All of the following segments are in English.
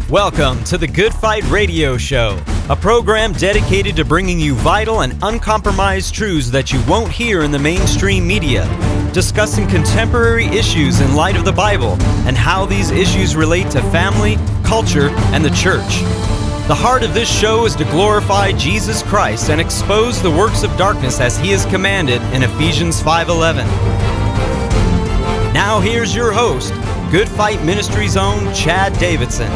Welcome to the Good Fight Radio Show, a program dedicated to bringing you vital and uncompromised truths that you won't hear in the mainstream media, discussing contemporary issues in light of the Bible and how these issues relate to family, culture, and the church. The heart of this show is to glorify Jesus Christ and expose the works of darkness as He is commanded in Ephesians 5:11. Now here's your host, Good Fight Ministries' own Chad Davidson.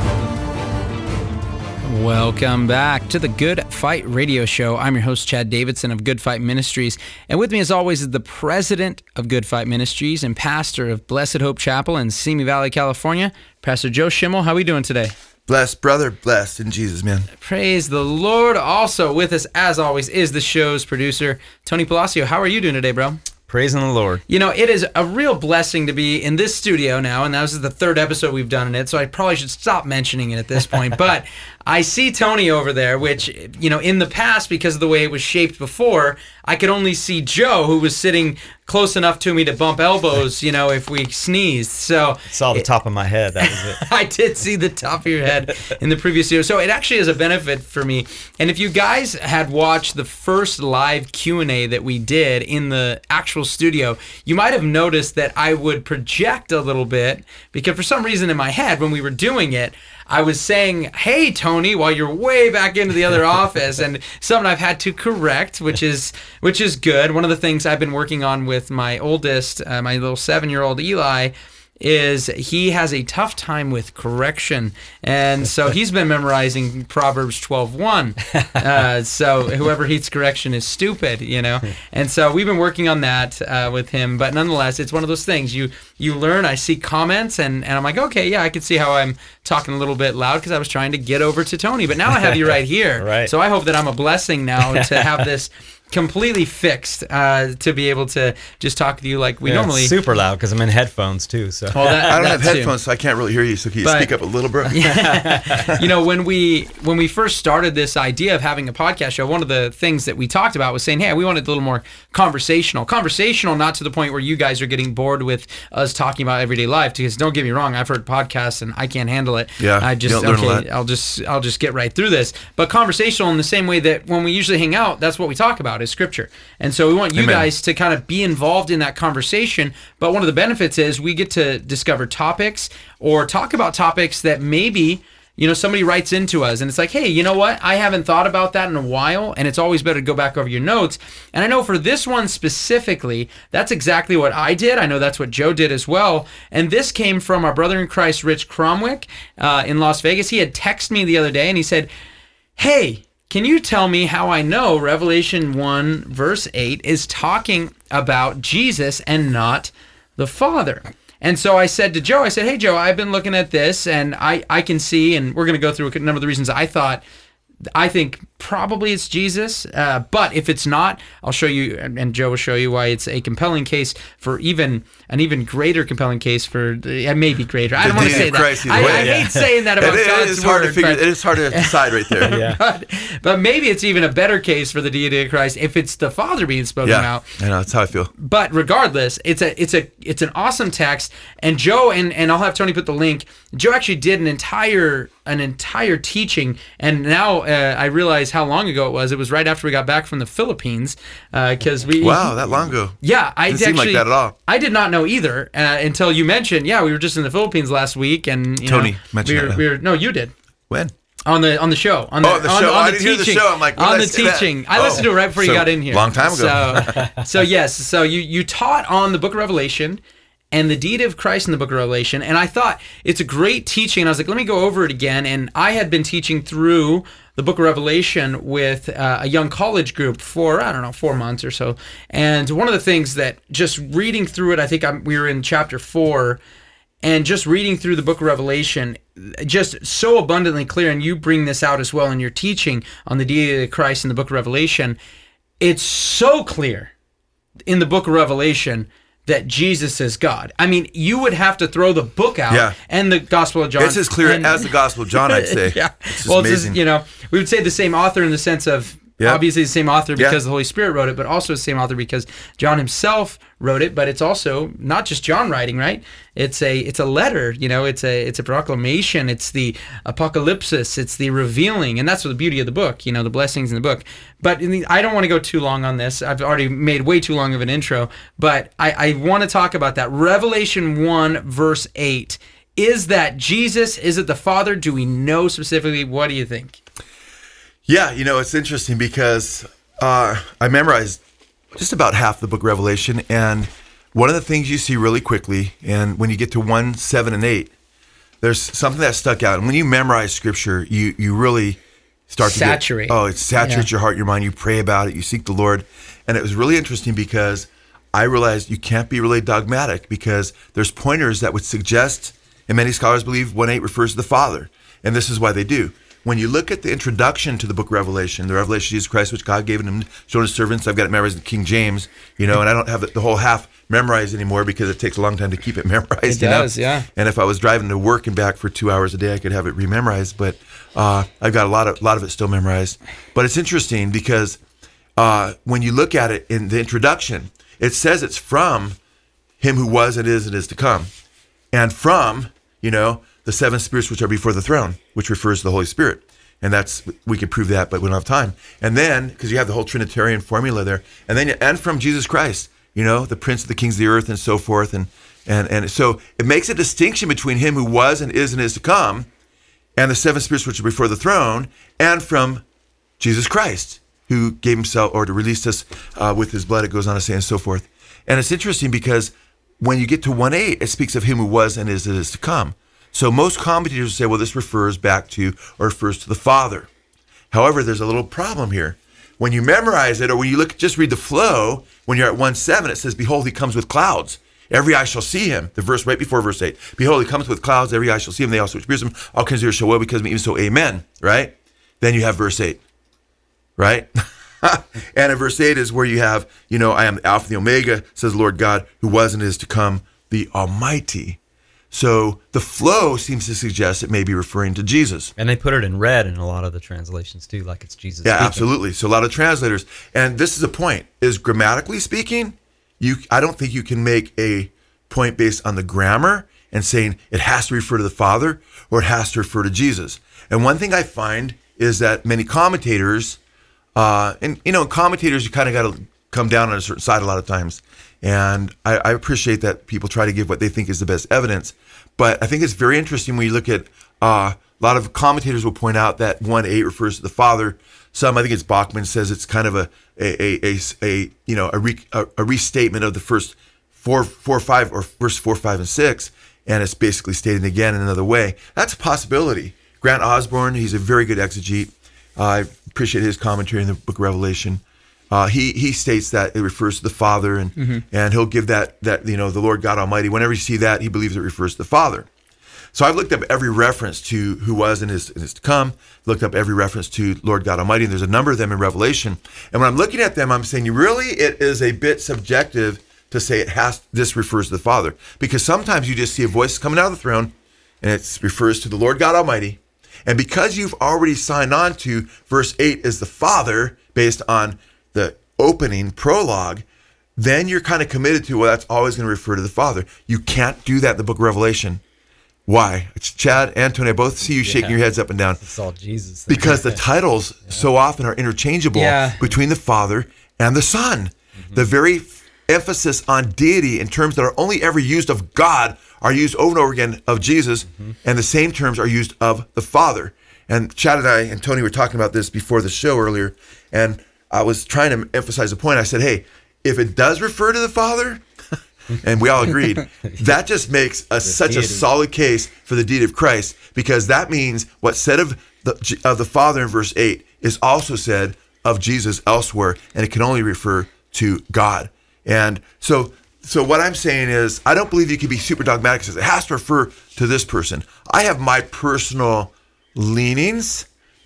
Welcome back to the Good Fight Radio Show. I'm your host, Chad Davidson of Good Fight Ministries. And with me, as always, is the president of Good Fight Ministries and pastor of Blessed Hope Chapel in Simi Valley, California, Pastor Joe Schimmel. How are we doing today? Blessed, brother. Blessed in Jesus, man. Praise the Lord. Also with us, as always, is the show's producer, Tony Palacio. How are you doing today, bro? Praising the Lord. You know, it is a real blessing to be in this studio now, and this is the third episode we've done in it, so I probably should stop mentioning it at this point. But I see Tony over there, which, you know, in the past, because of the way it was shaped before, I could only see Joe, who was sitting close enough to me to bump elbows, you know, if we sneezed. So I saw the top of my head, that was it. I did see the top of your head in the previous video. So it actually is a benefit for me. And if you guys had watched the first live Q&A that we did in the actual studio, you might have noticed that I would project a little bit, because for some reason in my head when we were doing it, I was saying, "Hey, Tony," while you're way back into the other office, and something I've had to correct, which is good. One of the things I've been working on with my oldest, my little 7-year-old Eli, is he has a tough time with correction, and so he's been memorizing Proverbs 12:1. So whoever hates correction is stupid, you know. And so we've been working on that with him. But nonetheless, it's one of those things you learn. I see comments, and I'm like, okay, yeah, I can see how I'm talking a little bit loud because I was trying to get over to Tony. But now I have you right here. Right. So I hope that I'm a blessing now to have this completely fixed, to be able to just talk with you like we normally. It's super loud because I'm in headphones too. So Well, I don't have too. headphones, so I can't really hear you. So can you speak up a little, bro? You know, when we first started this idea of having a podcast show, one of the things that we talked about was saying, hey, we wanted a little more conversational, not to the point where you guys are getting bored with us talking about everyday life. Because don't get me wrong, I've heard podcasts and I can't handle it. Yeah, I just you don't learn a lot. I'll just get right through this. But conversational in the same way that when we usually hang out, that's what we talk about is Scripture. And so we want you guys to kind of be involved in that conversation. But one of the benefits is we get to discover topics or talk about topics that maybe, you know, somebody writes into us and it's like, hey, you know what? I haven't thought about that in a while, and it's always better to go back over your notes. And I know for this one specifically, that's exactly what I did. I know that's what Joe did as well. And this came from our brother in Christ, Rich Cromwick, in Las Vegas. He had texted me the other day and he said, hey, can you tell me how I know Revelation 1 verse 8 is talking about Jesus and not the Father? And so I said to Joe, hey, Joe, I've been looking at this and I can see, and we're going to go through a number of the reasons I think probably it's Jesus, but if it's not, I'll show you, and Joe will show you why it's a compelling case for an even greater compelling case for, maybe greater. I don't want to say that. I hate saying that about God's word. It is hard to decide right there. Yeah. But maybe it's even a better case for the deity of Christ if it's the Father being spoken out. I know, that's how I feel. But regardless, it's an awesome text, and Joe, and I'll have Tony put the link. Joe actually did an entire teaching, and now I realize how long ago it was. It was right after we got back from the Philippines, because Wow, that long ago. Yeah, It didn't seem like that at all. I did not know either until you mentioned. Yeah, we were just in the Philippines last week, and Tony mentioned that. No, you did. When? On the show. On the show. I didn't hear the show. I'm like, on the teaching. I listened to it right before you got in here. Long time ago. So yes. So you taught on the Book of Revelation and the deity of Christ in the Book of Revelation, and I thought it's a great teaching. And I was like, let me go over it again. And I had been teaching through the Book of Revelation with a young college group for 4 months or so. And one of the things that just reading through it, I think we were in chapter 4. And just reading through the Book of Revelation, just so abundantly clear, and you bring this out as well in your teaching on the deity of Christ in the Book of Revelation, it's so clear in the Book of Revelation that Jesus is God. I mean, you would have to throw the book out and the Gospel of John. It's as clear as the Gospel of John, I'd say. Yeah. It's well, amazing. We would say the same author in the sense of Obviously the same author because the Holy Spirit wrote it, but also the same author because John himself wrote it. But it's also not just John writing, right? It's a letter, it's a proclamation. It's the apocalypsis. It's the revealing, and that's the beauty of the book. The blessings in the book. But I don't want to go too long on this. I've already made way too long of an intro. But I want to talk about that. Revelation 1 verse 8. Is that Jesus? Is it the Father? Do we know specifically? What do you think? Yeah, it's interesting because I memorized just about half the book Revelation, and one of the things you see really quickly, and when you get to 1, 7, and 8, there's something that stuck out. And when you memorize Scripture, you really start to saturate. It saturates your heart, your mind. You pray about it. You seek the Lord, and it was really interesting because I realized you can't be really dogmatic because there's pointers that would suggest. And many scholars believe 1:8 refers to the Father. And this is why they do. When you look at the introduction to the book Revelation, the revelation of Jesus Christ, which God gave him, shown his servants, I've got it memorized in King James, and I don't have the whole half memorized anymore because it takes a long time to keep it memorized. It does, yeah. And if I was driving to work and back for 2 hours a day, I could have it rememorized. But I've got a lot of it still memorized. But it's interesting because when you look at it in the introduction, it says it's from him who was and is to come. And from, the seven spirits which are before the throne, which refers to the Holy Spirit. And we could prove that, but we don't have time. And then, because you have the whole Trinitarian formula there, and from Jesus Christ, the Prince of the Kings of the earth and so forth. And so it makes a distinction between him who was and is to come, and the seven spirits which are before the throne, and from Jesus Christ, who gave himself, or to release us with his blood, it goes on to say, and so forth. And it's interesting because when you get to 1:8, it speaks of him who was and is to come. So most commentators say, well, this refers back to or refers to the Father. However, there's a little problem here. When you memorize it, or when you just read the flow, when you're at 1:7, it says, behold, he comes with clouds. Every eye shall see him. The verse right before verse 8. Behold, he comes with clouds. Every eye shall see him. They also which pierce him. All kinds of ears shall wail because of me. Even so, amen. Right? Then you have verse 8. Right? And in verse 8 is where you have, I am the Alpha and the Omega, says the Lord God, who was and is to come, the Almighty. So the flow seems to suggest it may be referring to Jesus. And they put it in red in a lot of the translations too, like it's Jesus Yeah, speaking. Absolutely. So a lot of translators. And this is a point, is grammatically speaking, I don't think you can make a point based on the grammar and saying it has to refer to the Father or it has to refer to Jesus. And one thing I find is that many commentators, commentators, you kind of got to come down on a certain side a lot of times. And I appreciate that people try to give what they think is the best evidence. But I think it's very interesting when you look at a lot of commentators will point out that 1:8 refers to the Father. Some, I think it's Bachman, says it's kind of a restatement of the first four, 5, or verse 4, 5, and 6, and it's basically stated again in another way. That's a possibility. Grant Osborne, he's a very good exegete. I appreciate his commentary in the book of Revelation. He states that it refers to the Father, and he'll give that the Lord God Almighty. Whenever you see that, he believes it refers to the Father. So I've looked up every reference to who was and is to come, looked up every reference to Lord God Almighty, and there's a number of them in Revelation. And when I'm looking at them, I'm saying, it is a bit subjective to say this refers to the Father. Because sometimes you just see a voice coming out of the throne, and it refers to the Lord God Almighty. And because you've already signed on to verse 8 is the Father, based on the opening prologue, then you're kind of committed to, well, that's always going to refer to the Father. You can't do that in the book of Revelation. Why? It's Chad and Tony, I both see you shaking your heads up and down. It's all Jesus. Because the titles so often are interchangeable between the Father and the Son. Mm-hmm. The very emphasis on deity in terms that are only ever used of God are used over and over again of Jesus, and the same terms are used of the Father. And Chad and I and Tony were talking about this before the show earlier, and I was trying to emphasize a point. I said, hey, if it does refer to the Father, and we all agreed, that just makes such a solid case for the deity of Christ, because that means what's said of the Father in verse 8 is also said of Jesus elsewhere, and it can only refer to God. And so what I'm saying is, I don't believe you can be super dogmatic and say it has to refer to this person. I have my personal leanings,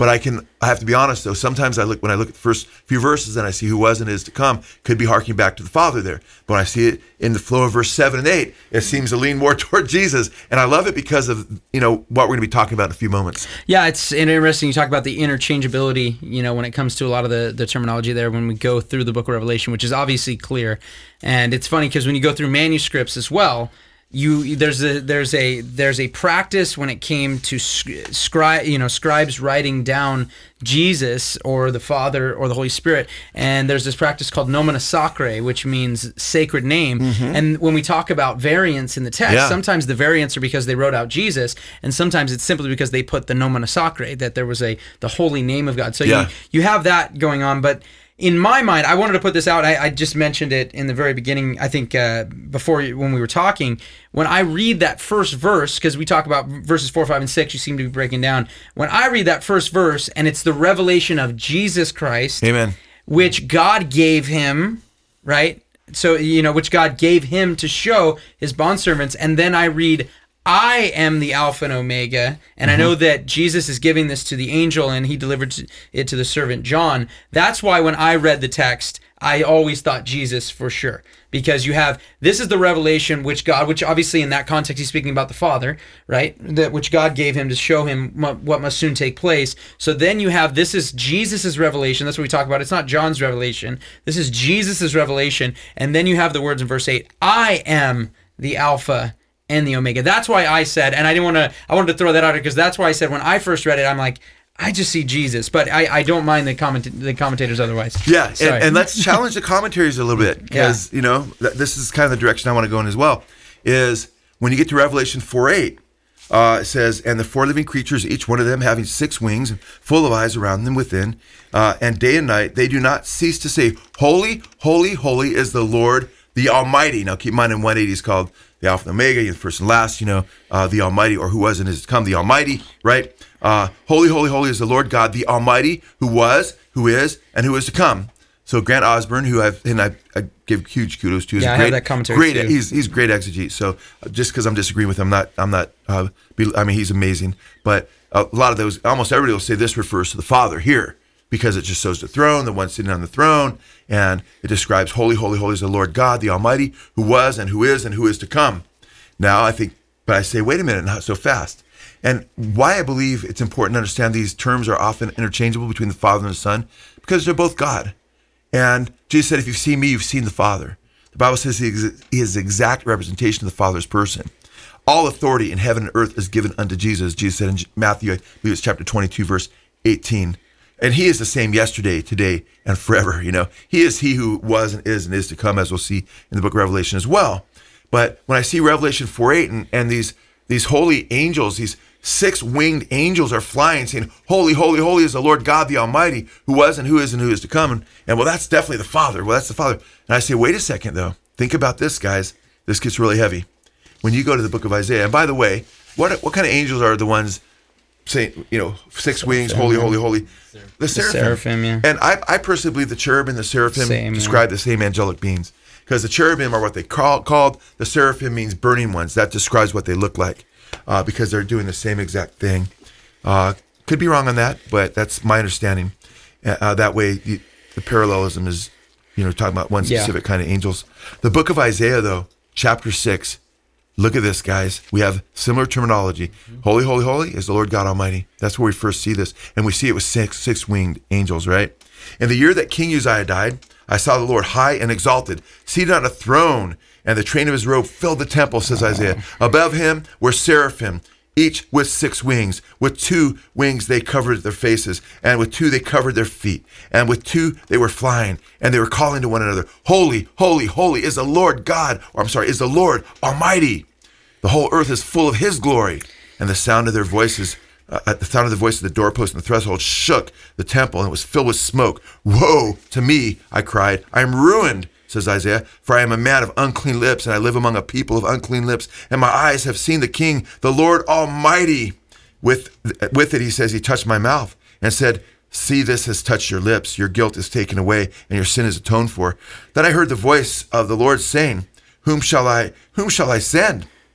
But I have to be honest though. Sometimes when I look at the first few verses and I see who was and is to come, could be harking back to the Father there. But when I see it in the flow of verse 7 and 8, it seems to lean more toward Jesus. And I love it because of, what we're going to be talking about in a few moments. Yeah, it's interesting. You talk about the interchangeability, when it comes to a lot of the terminology there when we go through the book of Revelation, which is obviously clear. And it's funny because when you go through manuscripts as well, there's a practice when it came to scribes writing down Jesus or the Father or the Holy Spirit, and there's this practice called nomina sacrae, which means sacred name. And when we talk about variants in the text, sometimes the variants are because they wrote out Jesus, and sometimes it's simply because they put the nomina sacrae, that there was the holy name of God. So you have that going on, but in my mind, I wanted to put this out. I just mentioned it in the very beginning, I think, when we were talking. When I read that first verse, because we talk about verses 4, 5, and 6, you seem to be breaking down. When I read that first verse, and it's the revelation of Jesus Christ, Amen, which God gave him, right? So, which God gave him to show his bondservants. And then I read, I am the Alpha and Omega, and I know that Jesus is giving this to the angel, and he delivered it to the servant John. That's why when I read the text, I always thought Jesus for sure, because this is the revelation which obviously in that context he's speaking about the Father, right? Which God gave him to show him what must soon take place. So then this is Jesus's revelation. That's what we talk about. It's not John's revelation. This is Jesus's revelation, and then you have the words in verse 8, I am the Alpha and the Omega. That's why I said, and I wanted to throw that out because that's why I said when I first read it, I'm like, I just see Jesus, but I don't mind the commentators otherwise. Yeah, and let's challenge the commentaries a little bit because, this is kind of the direction I want to go in as well, is when you get to Revelation 4:8, it says, and the 4 living creatures, each one of them having 6 wings and full of eyes around them within, and day and night, they do not cease to say, holy, holy, holy is the Lord, the Almighty. Now keep in mind in 180 is called the Alpha and Omega, the first and last, the Almighty, or who was and is to come, the Almighty, right? Holy, holy, holy is the Lord God, the Almighty, who was, who is, and who is to come. So Grant Osborne, who I give huge kudos to, is I have that commentary too. He's great exegete. So just because I'm disagreeing with him, he's amazing. But a lot of those, almost everybody will say this refers to the Father here, because it just shows the throne, the one sitting on the throne, and it describes holy, holy, holy is the Lord God, the Almighty, who was and who is to come. Now but I say, wait a minute, not so fast. And why I believe it's important to understand these terms are often interchangeable between the Father and the Son, because they're both God. And Jesus said, if you've seen me, you've seen the Father. The Bible says he is the exact representation of the Father's person. All authority in heaven and earth is given unto Jesus. Jesus said in Matthew, I believe it's chapter 22, verse 18. And he is the same yesterday, today, and forever. He is he who was and is to come, as we'll see in the book of Revelation as well. But when I see Revelation 4:8 and these holy angels, these 6 winged angels are flying, saying, holy, holy, holy is the Lord God, the Almighty, who was and who is to come. And well, that's definitely the Father. Well, that's the Father. And I say, wait a second, though. Think about this, guys. This gets really heavy. When you go to the book of Isaiah, and by the way, what kind of angels are the ones saying, 6 wings, holy, holy, holy? The seraphim. Yeah. And I personally believe the cherub and the seraphim describe the same angelic beings, because the cherubim are what they called. The seraphim means burning ones. That describes what they look like, because they're doing the same exact thing. Could be wrong on that, but that's my understanding. That way, the parallelism is, talking about one specific kind of angels. The book of Isaiah, though, chapter 6. Look at this, guys. We have similar terminology. Holy, holy, holy is the Lord God Almighty. That's where we first see this. And we see it with 6 winged angels, right? In the year that King Uzziah died, I saw the Lord high and exalted, seated on a throne, and the train of his robe filled the temple, says Isaiah. Above him were seraphim, each with 6 wings. With 2 wings they covered their faces, and with 2 they covered their feet, and with 2 they were flying, and they were calling to one another, holy, holy, holy is the Lord God, is the Lord Almighty. The whole earth is full of his glory. And the sound of their voices, at the sound of the voice of the doorpost and the threshold shook the temple, and it was filled with smoke. Woe to me, I cried. I am ruined, says Isaiah, for I am a man of unclean lips, and I live among a people of unclean lips, and my eyes have seen the King, the Lord Almighty. With it, he says, he touched my mouth and said, see, this has touched your lips. Your guilt is taken away, and your sin is atoned for. Then I heard the voice of the Lord saying, whom shall I send?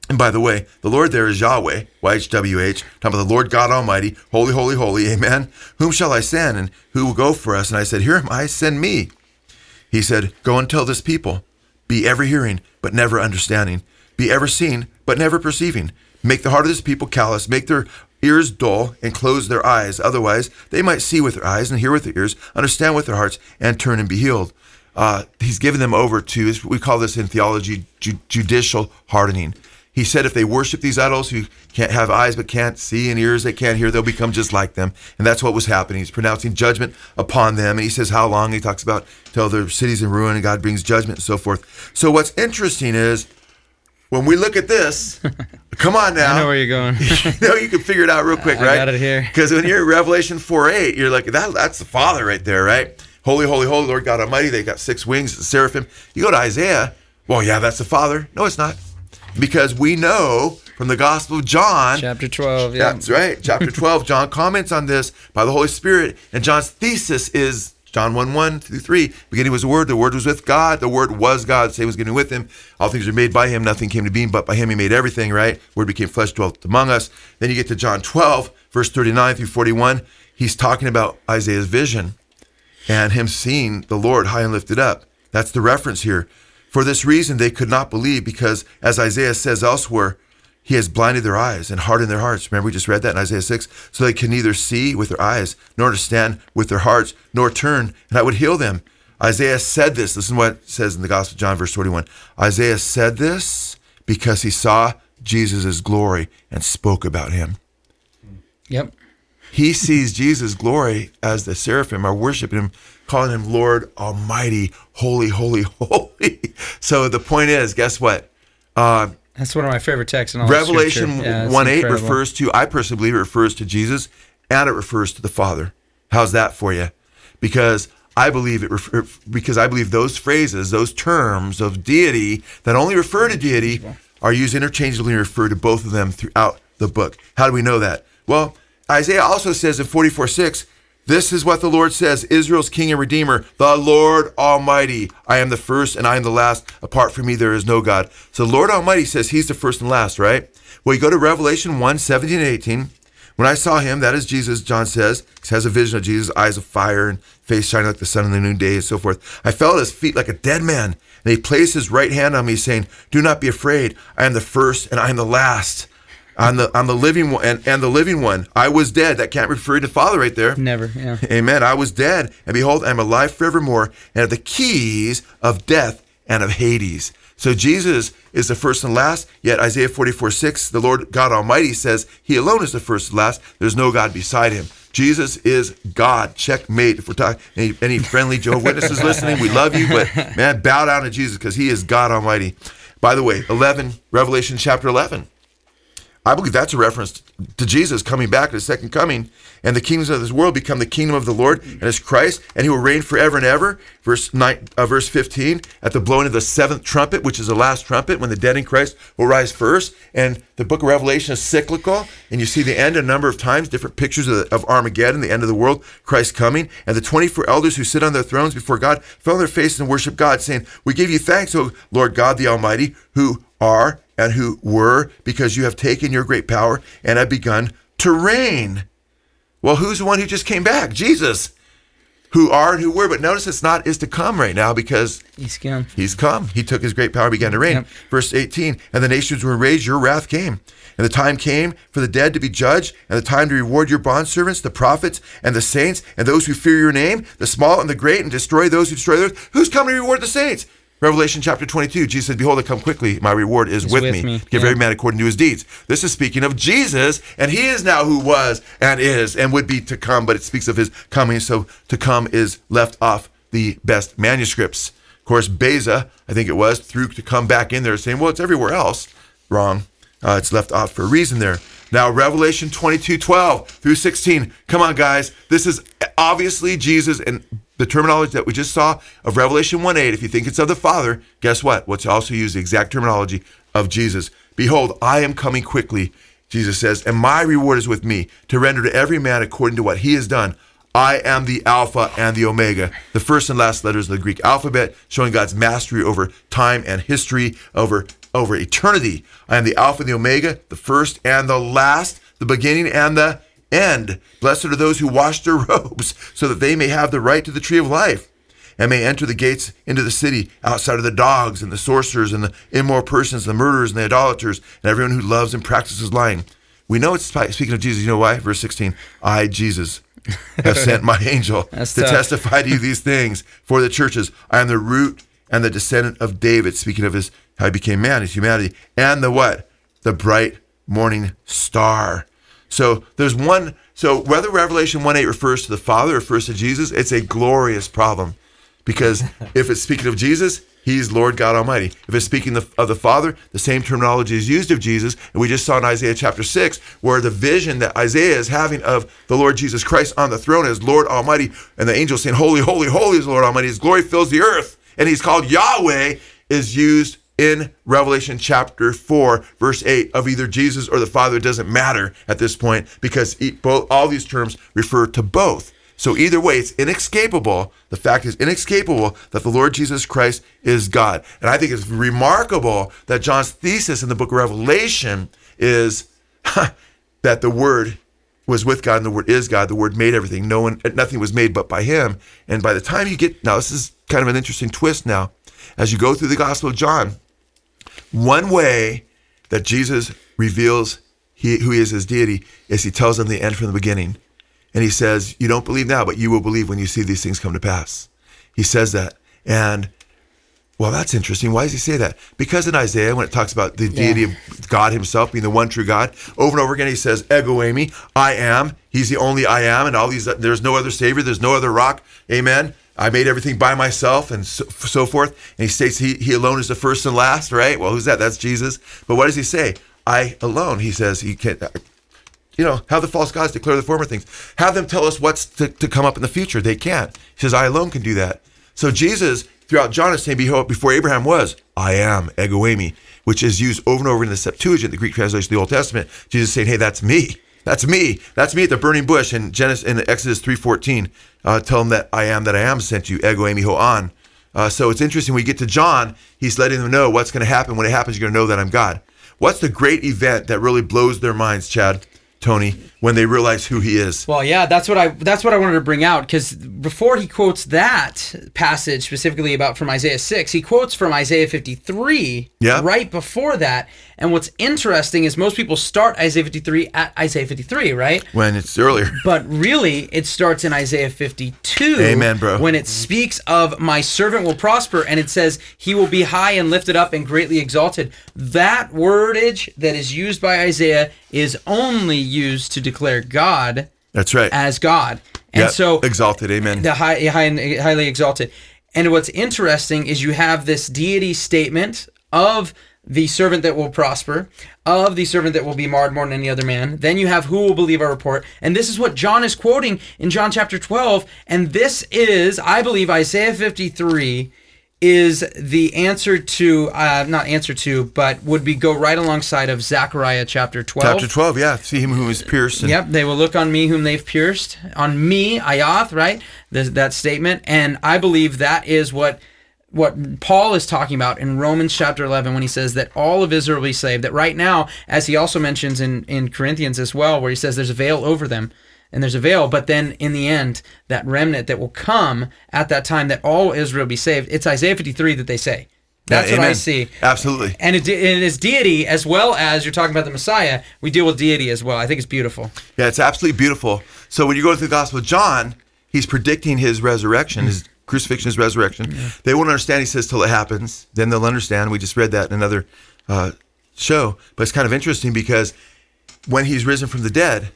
And by the way, the Lord there is Yahweh, YHWH, talking about the Lord God Almighty, holy, holy, holy, amen. Whom shall I send, and who will go for us? And I said, here am I, send me. He said, go and tell this people, be ever hearing, but never understanding. Be ever seeing, but never perceiving. Make the heart of this people callous, make their ears dull, and close their eyes. Otherwise, they might see with their eyes and hear with their ears, understand with their hearts, and turn and be healed. He's given them over to, we call this in theology, judicial hardening. He said if they worship these idols who can't have eyes but can't see and ears they can't hear, they'll become just like them. And that's what was happening. He's pronouncing judgment upon them. And he says how long? He talks about till their cities in ruin and God brings judgment and so forth. So what's interesting is when we look at this, come on now. I know where you're going. You can figure it out real quick, right? I got it here. Because when you're in Revelation 4:8, you're like, that's the Father right there, right? Holy, holy, holy, Lord God Almighty. They got 6 wings, the seraphim. You go to Isaiah, well, yeah, that's the Father. No, it's not. Because we know from the Gospel of John. Chapter 12, yeah. That's right. Chapter 12, John comments on this by the Holy Spirit. And John's thesis is John 1:1-3. Beginning was the Word was with God. The Word was God. The same was getting with him. All things were made by him. Nothing came to being, but by him he made everything, right? Word became flesh, dwelt among us. Then you get to John 12, verse 39-41. He's talking about Isaiah's vision and him seeing the Lord high and lifted up. That's the reference here. For this reason, they could not believe because, as Isaiah says elsewhere, he has blinded their eyes and hardened their hearts. Remember, we just read that in Isaiah 6. So they can neither see with their eyes, nor understand with their hearts, nor turn, and I would heal them. Isaiah said this. Listen to what it says in the Gospel of John, verse 41. Isaiah said this because he saw Jesus' glory and spoke about him. Yep. He sees Jesus' glory as the seraphim are worshiping him, calling him Lord Almighty, holy, holy, holy. So the point is, guess what? That's one of my favorite texts in all Revelation Scripture. Yeah, 1:8 refers to, I personally believe it refers to Jesus, and it refers to the Father. How's that for you? Because I believe those phrases, those terms of deity that only refer to deity are used interchangeably and refer to both of them throughout the book. How do we know that? Well, Isaiah also says in 44:6, this is what the Lord says, Israel's King and Redeemer, the Lord Almighty. I am the first and I am the last. Apart from me, there is no God. So the Lord Almighty says he's the first and last, right? Well, you go to Revelation 1:17-18. When I saw him, that is Jesus, John says, he has a vision of Jesus, eyes of fire and face shining like the sun in the noonday and so forth. I fell at his feet like a dead man, and he placed his right hand on me, saying, do not be afraid. I am the first and I am the last. I'm the living one and the living one. I was dead. That can't refer to the Father right there. Never, yeah. Amen. I was dead, and behold, I am alive forevermore, and have the keys of death and of Hades. So Jesus is the first and last, yet Isaiah 44:6, the Lord God Almighty says he alone is the first and last. There's no God beside him. Jesus is God. Checkmate. If we're talking, any friendly Jehovah's Witnesses listening, we love you, but man, bow down to Jesus because he is God Almighty. By the way, Revelation chapter 11. I believe that's a reference to Jesus coming back at his second coming, and the kingdoms of this world become the kingdom of the Lord and his Christ, and he will reign forever and ever. Verse 15, at the blowing of the seventh trumpet, which is the last trumpet, when the dead in Christ will rise first. And the book of Revelation is cyclical, and you see the end a number of times, different pictures of Armageddon, the end of the world, Christ coming. And the 24 elders who sit on their thrones before God fell on their faces and worship God, saying, we give you thanks, O Lord God the Almighty, who are and who were, because you have taken your great power and have begun to reign. Well, who's the one who just came back? Jesus. Who are and who were, but notice it's not is to come right now because he's come. He's come. He took his great power, began to reign. Yep. Verse 18, and the nations were enraged, your wrath came. And the time came for the dead to be judged, and the time to reward your bondservants, the prophets and the saints, and those who fear your name, the small and the great, and destroy those who destroy the earth. Who's come to reward the saints? Revelation chapter 22, Jesus said, behold, I come quickly. My reward is with me. Give every man according to his deeds. This is speaking of Jesus, and he is now who was and is and would be to come, but it speaks of his coming, so to come is left off the best manuscripts. Of course, Beza, I think it was, threw to come back in there saying, well, it's everywhere else. Wrong. It's left off for a reason there. Now, Revelation 22:12-16. Come on, guys. This is obviously Jesus, and the terminology that we just saw of Revelation 1:8, if you think it's of the Father, guess what? What's also used the exact terminology of Jesus. Behold, I am coming quickly, Jesus says, and my reward is with me, to render to every man according to what he has done. I am the Alpha and the Omega, the first and last letters of the Greek alphabet, showing God's mastery over time and history, over over eternity. I am the Alpha and the Omega, the first and the last, the beginning and the end. Blessed are those who wash their robes, so that they may have the right to the tree of life, and may enter the gates into the city. Outside of the dogs and the sorcerers and the immoral persons, the murderers and the idolaters, and everyone who loves and practices lying. We know it's speaking of Jesus. You know why? Verse 16, I, Jesus, have sent my angel to testify to you these things for the churches. I am the root and the descendant of David, speaking of how he became man, his humanity, and the what? The bright morning star. So whether Revelation 1:8 refers to the Father or refers to Jesus, it's a glorious problem. Because if it's speaking of Jesus, he's Lord God Almighty. If it's speaking of the Father, the same terminology is used of Jesus. And we just saw in Isaiah chapter 6, where the vision that Isaiah is having of the Lord Jesus Christ on the throne as Lord Almighty, and the angel saying, holy, holy, holy is the Lord Almighty. His glory fills the earth. And he's called Yahweh, is used in Revelation chapter 4, verse 8, of either Jesus or the Father. It doesn't matter at this point, because all these terms refer to both. So either way, it's inescapable. The fact is inescapable that the Lord Jesus Christ is God. And I think it's remarkable that John's thesis in the book of Revelation is that the Word was with God and the Word is God. The Word made everything. Nothing was made but by him. And by the time now this is kind of an interesting twist now. As you go through the Gospel of John, one way that Jesus reveals who he is as deity is he tells them the end from the beginning. And he says, you don't believe now, but you will believe when you see these things come to pass. He says that. And, well, that's interesting. Why does he say that? Because in Isaiah, when it talks about the deity of God himself being the one true God, over and over again he says, Ego Eimi, I am. He's the only I am. And all these, there's no other Savior. There's no other rock. Amen. I made everything by myself, and so forth. And he states he alone is the first and last, right? Well, who's that? That's Jesus. But what does he say? I alone. He says he can't... have the false gods declare the former things. Have them tell us what's to come up in the future. They can't. He says, I alone can do that. So Jesus, throughout John, is saying, before Abraham was, I am, Ego Eimi, which is used over and over in the Septuagint, the Greek translation of the Old Testament. Jesus is saying, hey, that's me. That's me. That's me at the burning bush. In Exodus 3:14, tell them that I am sent you, Ego Eimi Ho'an. So it's interesting. When we get to John, he's letting them know what's going to happen. When it happens, you're going to know that I'm God. What's the great event that really blows their minds, Chad? Tony, when they realize who he is. Well, yeah, that's what I wanted to bring out, because before he quotes that passage specifically from Isaiah 6, he quotes from Isaiah 53 right before that. And what's interesting is most people start Isaiah 53 at Isaiah 53, right? When it's earlier. But really, it starts in Isaiah 52. Amen, bro. When it speaks of my servant will prosper, and it says he will be high and lifted up and greatly exalted. That wordage that is used by Isaiah is only used to declare God. That's right. As God. And so exalted, amen. The high and highly exalted. And what's interesting is you have this deity statement of the servant that will prosper, of the servant that will be marred more than any other man. Then you have who will believe our report. And this is what John is quoting in John chapter 12. And this is, I believe, Isaiah 53 is the answer to, not answer to, but would go right alongside of Zechariah chapter 12. Chapter 12, yeah. See him who is pierced. Yep, they will look on me whom they've pierced. On me, Ayath, right? That statement. And I believe that is what Paul is talking about in Romans chapter 11 when he says that all of Israel will be saved. That right now, as he also mentions in Corinthians as well, where he says there's a veil over them. And there's a veil, but then in the end, that remnant that will come at that time, that all Israel will be saved. It's Isaiah 53 that they say. That's what I see. Absolutely. And it is deity, as well as you're talking about the Messiah, we deal with deity as well. I think it's beautiful. Yeah, it's absolutely beautiful. So when you go through the Gospel of John, he's predicting his resurrection, his crucifixion, his resurrection. Yeah. They won't understand, he says, till it happens. Then they'll understand. We just read that in another show. But it's kind of interesting because when he's risen from the dead,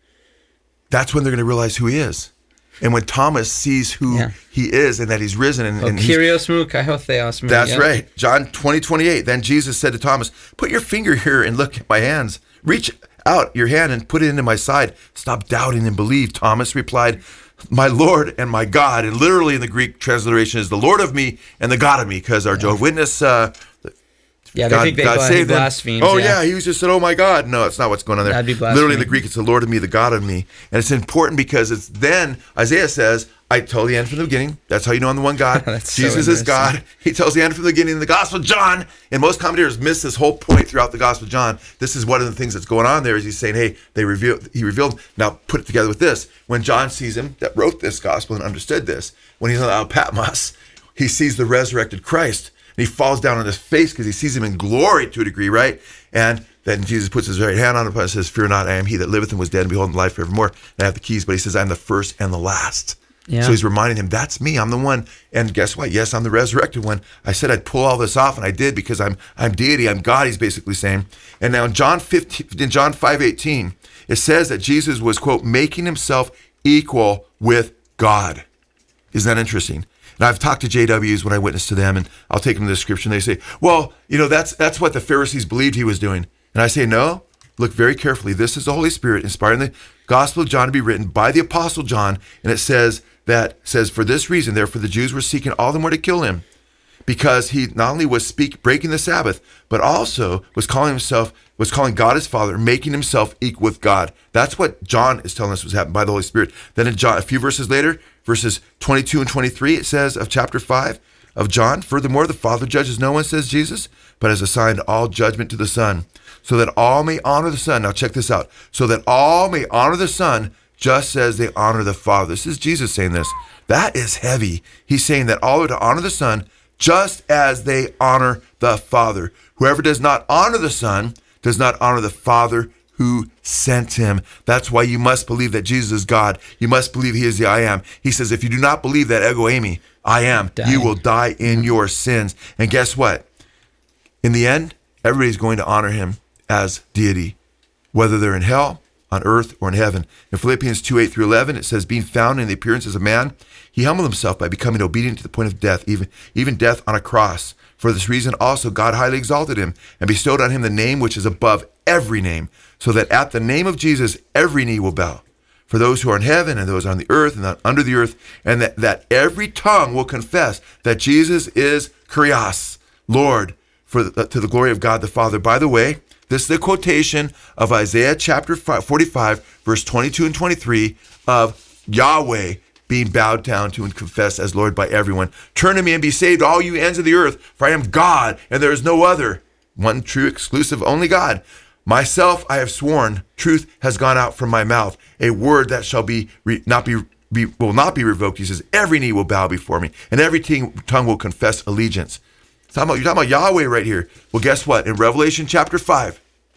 that's when they're going to realize who he is. And when Thomas sees who he is and that he's risen. And Kyrios mu, kai theos mu. That's right. John 20:28. Then Jesus said to Thomas, put your finger here and look at my hands. Reach out your hand and put it into my side. Stop doubting and believe. Thomas replied, my Lord and my God. And literally in the Greek transliteration is the Lord of me and the God of me, because our Jehovah's Witness Yeah, they think God saved them. blasphemes. Oh yeah, he was just said, "Oh my God." No, it's not what's going on there. That'd be blasphemy. Literally in the Greek, it's the Lord of me, the God of me, and it's important because it's then Isaiah says, "I told the end from the beginning." That's how you know I'm the one God. Jesus is God. He tells the end from the beginning in the Gospel of John, and most commentators miss this whole point throughout the Gospel of John. This is one of the things that's going on there. Is he's saying, "Hey, he revealed." Now put it together with this: when John sees him that wrote this Gospel and understood this, when he's on Isle Patmos, he sees the resurrected Christ. And he falls down on his face because he sees him in glory to a degree, right? And then Jesus puts his right hand on him and says, "Fear not, I am he that liveth and was dead, and behold, in life forevermore. And I have the keys." But he says, "I'm the first and the last." Yeah. So he's reminding him, that's me. I'm the one. And guess what? Yes, I'm the resurrected one. I said I'd pull all this off, and I did because I'm deity. I'm God, he's basically saying. And now in John 5:18, it says that Jesus was, quote, making himself equal with God. Isn't that interesting? And I've talked to JWs when I witness to them, and I'll take them to the scripture, and they say, well, that's what the Pharisees believed he was doing. And I say, no, look very carefully. This is the Holy Spirit inspiring the Gospel of John to be written by the Apostle John, and it says, for this reason, therefore the Jews were seeking all the more to kill him, because he not only was breaking the Sabbath, but also was calling God his Father, making himself equal with God. That's what John is telling us was happening by the Holy Spirit. Then in John, a few verses later, verses 22 and 23, it says of chapter 5 of John, "Furthermore, the Father judges no one," says Jesus, "but has assigned all judgment to the Son, so that all may honor the Son." Now check this out. "So that all may honor the Son just as they honor the Father." This is Jesus saying this. That is heavy. He's saying that all are to honor the Son just as they honor the Father. Whoever does not honor the Son does not honor the Father who sent him. That's why you must believe that Jesus is God. You must believe he is the I am. He says, if you do not believe that ego eimi, I am, you will die in your sins. And guess what? In the end, everybody's going to honor him as deity, whether they're in hell, on earth, or in heaven. In Philippians 2:8-11, it says, being found in the appearance as a man, he humbled himself by becoming obedient to the point of death, even death on a cross. For this reason also God highly exalted him and bestowed on him the name which is above every name, so that at the name of Jesus every knee will bow, for those who are in heaven and those on the earth and under the earth, and that every tongue will confess that Jesus is Kyrios, Lord, to the glory of God the Father. By the way, this is the quotation of Isaiah chapter 45, verse 22 and 23 of Yahweh being bowed down to and confessed as Lord by everyone. Turn to me and be saved, all you ends of the earth, for I am God, and there is no other. One true, exclusive, only God. Myself I have sworn, truth has gone out from my mouth, a word that shall will not be revoked. He says, every knee will bow before me, and every tongue will confess allegiance. You're talking about Yahweh right here. Well, guess what? In Revelation chapter 5,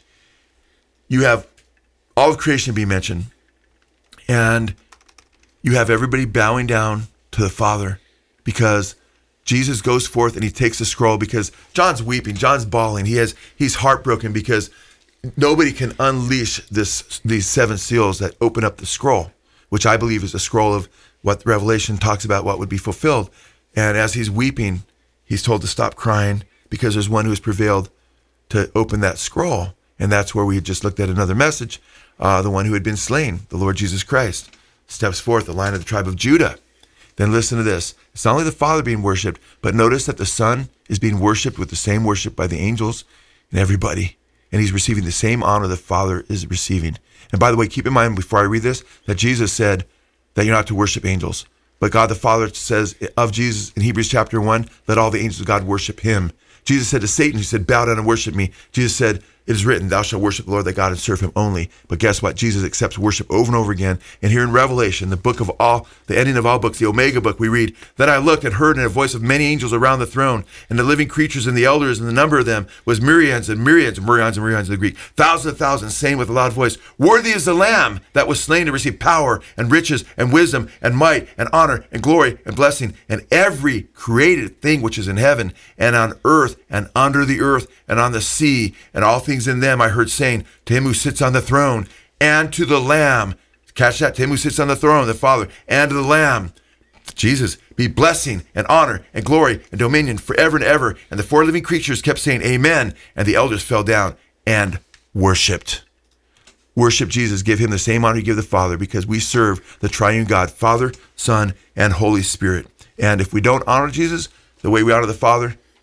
you have all of creation being mentioned, and you have everybody bowing down to the Father, because Jesus goes forth and he takes the scroll, because John's weeping, John's bawling. He's heartbroken because nobody can unleash these seven seals that open up the scroll, which I believe is a scroll of what Revelation talks about, what would be fulfilled. And as he's weeping, he's told to stop crying, because there's one who has prevailed to open that scroll. And that's where we just looked at another message. The one who had been slain, the Lord Jesus Christ, steps forth, the Lion of the tribe of Judah. Then listen to this. It's not only the Father being worshipped, but notice that the Son is being worshipped with the same worship by the angels and everybody. And he's receiving the same honor the Father is receiving. And by the way, keep in mind before I read this, that Jesus said that you're not to worship angels. But God the Father says of Jesus in Hebrews chapter 1, let all the angels of God worship him. Jesus said to Satan, he said, bow down and worship me. Jesus said, it is written, thou shalt worship the Lord thy God and serve him only. But guess what? Jesus accepts worship over and over again. And here in Revelation, the ending of all books, the Omega book, we read, then I looked and heard in a voice of many angels around the throne, and the living creatures and the elders, and the number of them was myriads and myriads, myriads and myriads in the Greek, thousands of thousands, saying with a loud voice, worthy is the Lamb that was slain to receive power and riches and wisdom and might and honor and glory and blessing, and every created thing which is in heaven and on earth and under the earth and on the sea and all things in them, I heard saying, to him who sits on the throne and to the Lamb, catch that, to him who sits on the throne, the Father, and to the Lamb, Jesus, be blessing and honor and glory and dominion forever and ever. And the four living creatures kept saying, amen. And the elders fell down and worshiped. Worship Jesus, give him the same honor you give the Father, because we serve the triune God, Father, Son, and Holy Spirit. And if we don't honor Jesus the way we honor the Father,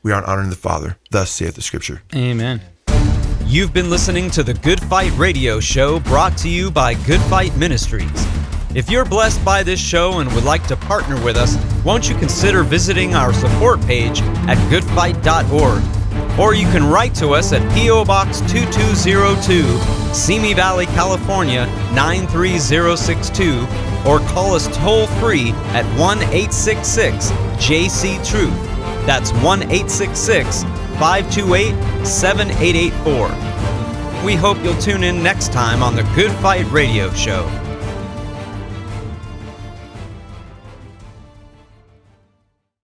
we aren't honoring the Father. Thus saith the Scripture. Amen. You've been listening to the Good Fight Radio Show, brought to you by Good Fight Ministries. If you're blessed by this show and would like to partner with us, won't you consider visiting our support page at goodfight.org? Or you can write to us at P.O. Box 2202, Simi Valley, California 93062, or call us toll-free at 1-866-JC-TRUTH. That's 1-866-528-7884. We hope you'll tune in next time on the Good Fight Radio Show.